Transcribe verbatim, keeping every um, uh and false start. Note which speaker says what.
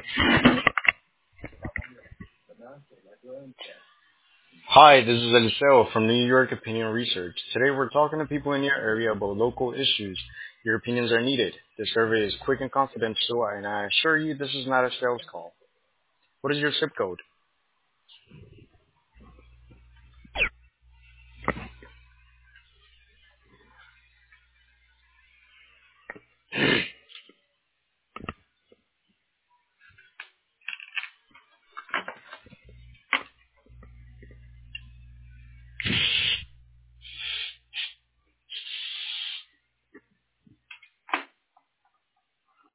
Speaker 1: Hi, this is Eliseo from New York Opinion Research. Today we're talking to people in your area about local issues. Your opinions are needed. The survey is quick and confidential, and I assure you this is not a sales call. What is your zip code?